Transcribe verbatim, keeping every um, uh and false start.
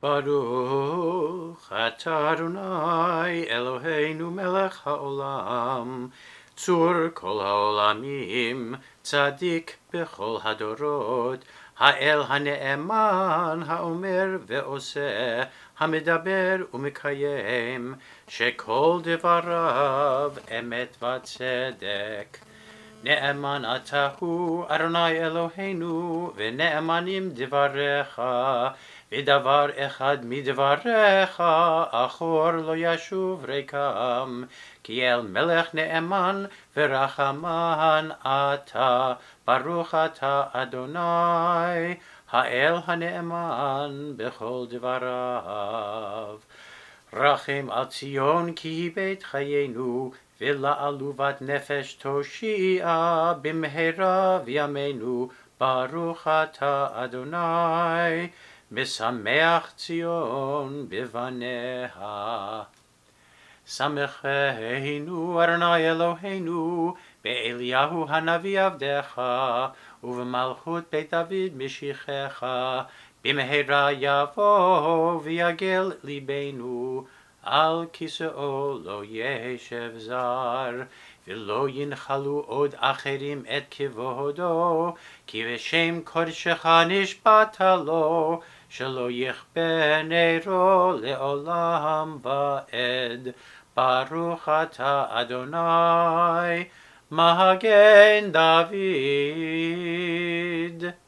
Baruch atah Adonai Eloheinu melech haolam, tzur kol haolamim, tzadik bechol hadorot, האל הנאמן, האומר ועושה, המדבר ומקיים, שכל דבריו אמת וצדק. נאמן אתה הוא, אדוני אלוהינו, ונאמנים דבריך, ודבר אחד מדבריך, אחור לא ישוב ריקם, כי אל מלך נאמן ורחמן אתה, ברוך אתה אדוני, האל הנאמן בכל דבריו. רחם על ציון כי היא בית חיינו, ולעלובת נפש תושיע במהרה בימינו, ברוך אתה אדוני, משמח ציון בבניה. שמחנו אדוני אלוהינו באליהו הנביא עבדך, ובמלכות בית דוד משיחך, במהרה יבוא ויגל ליבנו, על כיסאו לא ישב זר, ולא ינחלו עוד אחרים את כבודו, כי בשם קודשך נשבעת לו, שלא יכבה נרו לעולם ועד. ברוך אתה אדוני, מגן דוד.